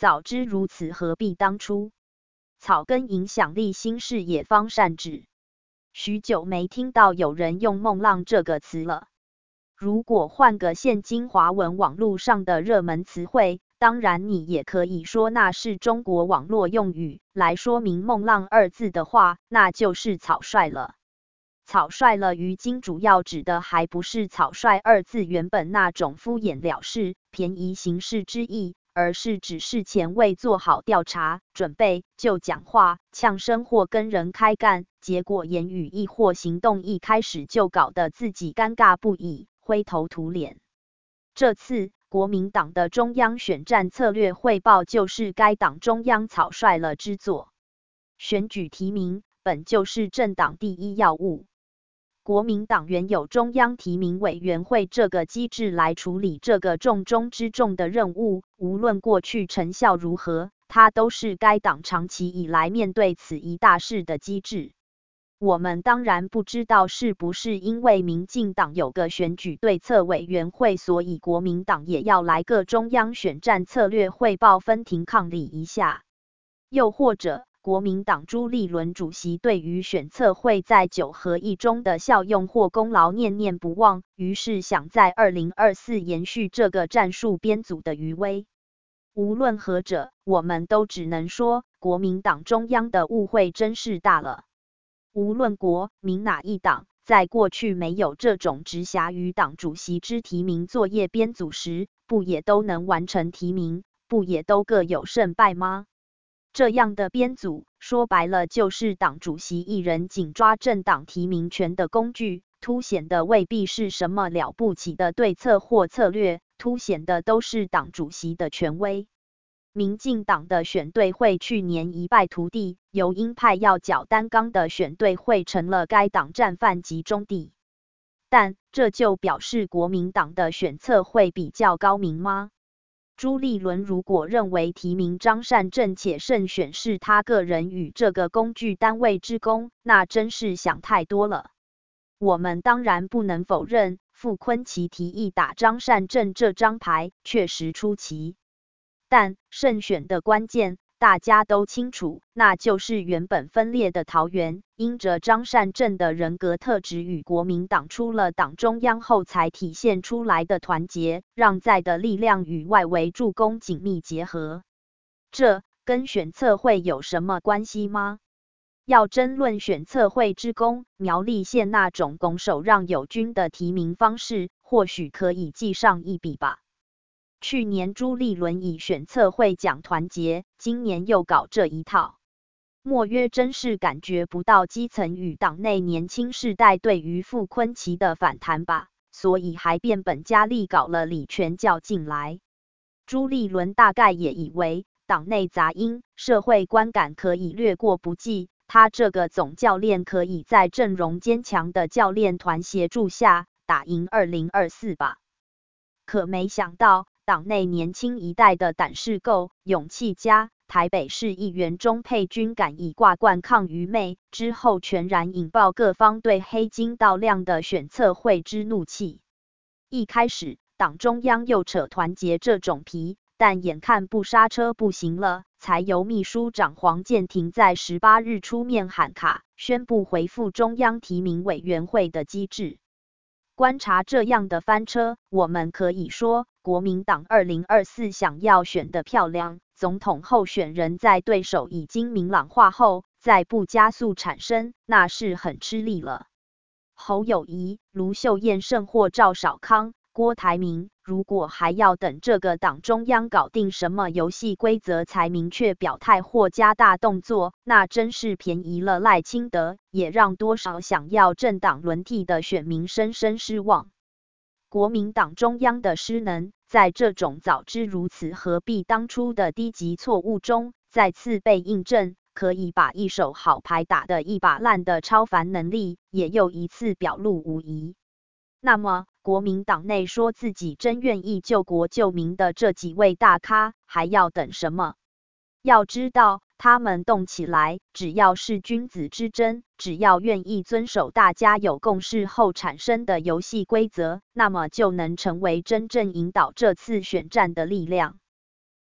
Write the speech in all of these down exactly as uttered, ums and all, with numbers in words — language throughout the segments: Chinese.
早知如此，何必当初？草根影响力新视野方善止。许久没听到有人用“梦浪”这个词了。如果换个现今华文网络上的热门词汇，当然你也可以说那是中国网络用语，来说明“梦浪”二字的话，那就是草率了。草率了于今主要指的还不是草率二字原本那种敷衍了事、便宜行事之意，而是指事前未做好调查准备就讲话、呛声或跟人开干，结果言语亦或行动一开始就搞得自己尴尬不已，灰头土脸。这次国民党的中央选战策略汇报就是该党中央草率了之作。选举提名本就是政党第一要务。国民党原有中央提名委员会这个机制来处理这个重中之重的任务，无论过去成效如何，它都是该党长期以来面对此一大事的机制。我们当然不知道是不是因为民进党有个选举对策委员会，所以国民党也要来个中央选战策略汇报分庭抗礼一下，又或者国民党朱立伦主席对于选策会在九合一中的效用或功劳念念不忘，于是想在二零二四延续这个战术编组的余威。无论何者，我们都只能说国民党中央的误会真是大了。无论国民哪一党，在过去没有这种直辖于党主席之提名作业编组时，不也都能完成提名，不也都各有胜败吗？这样的编组，说白了就是党主席一人紧抓政党提名权的工具，凸显的未必是什么了不起的对策或策略，凸显的都是党主席的权威。民进党的选对会去年一败涂地，由鹰派要角担纲的选对会成了该党战犯集中地。但这就表示国民党的选策会比较高明吗？朱立伦如果认为提名张善政且胜选是他个人与这个工具单位之功，那真是想太多了。我们当然不能否认，傅崐萁提议打张善政这张牌确实出奇。但胜选的关键大家都清楚，那就是原本分裂的桃园，因着张善政的人格特质与国民党出了党中央后才体现出来的团结，让在的力量与外围助攻紧密结合。这跟选策会有什么关系吗？要争论选策会之功，苗栗县那种拱手让友军的提名方式，或许可以记上一笔吧。去年朱立伦以选策会讲团结，今年又搞这一套，莫约真是感觉不到基层与党内年轻世代对于傅崐萁的反弹吧，所以还变本加厉搞了李全教进来。朱立伦大概也以为党内杂音、社会观感可以略过不计，他这个总教练可以在阵容坚强的教练团协助下打赢二零二四吧。可没想到党内年轻一代的胆识够，勇气佳，台北市议员钟佩君敢以挂冠抗愚昧，之后全然引爆各方对黑金到量的选策会之怒气。一开始党中央又扯团结这种皮，但眼看不刹车不行了，才由秘书长黄建庭在十八日出面喊卡，宣布回复中央提名委员会的机制。观察这样的翻车，我们可以说，国民党二零二四想要选得漂亮，总统候选人在对手已经明朗化后，再不加速产生，那是很吃力了。侯友宜、卢秀燕胜或赵少康、郭台铭，如果还要等这个党中央搞定什么游戏规则才明确表态或加大动作，那真是便宜了赖清德，也让多少想要政党轮替的选民深深失望。国民党中央的失能，在这种早知如此何必当初的低级错误中，再次被印证，可以把一手好牌打得一把烂的超凡能力，也又一次表露无遗。那么，国民党内说自己真愿意救国救民的这几位大咖，还要等什么？要知道，他们动起来，只要是君子之争，只要愿意遵守大家有共识后产生的游戏规则，那么就能成为真正引导这次选战的力量。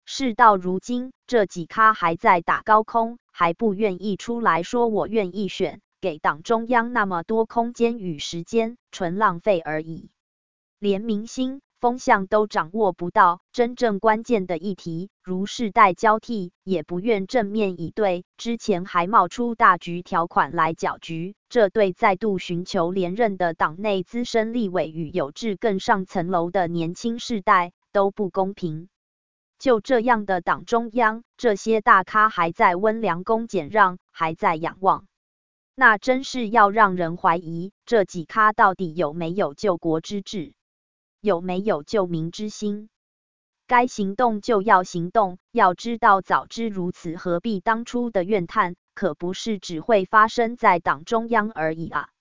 事到如今，这几咖还在打高空，还不愿意出来说我愿意选，给党中央那么多空间与时间，纯浪费而已。连民心风向都掌握不到，真正关键的议题，如世代交替，也不愿正面以对，之前还冒出大局条款来搅局，这对再度寻求连任的党内资深立委与有志更上层楼的年轻世代都不公平。就这样的党中央，这些大咖还在温良恭俭让，还在仰望，那真是要让人怀疑，这几咖到底有没有救国之志，有没有救民之心？该行动就要行动，要知道早知如此，何必当初的怨叹，可不是只会发生在党中央而已啊。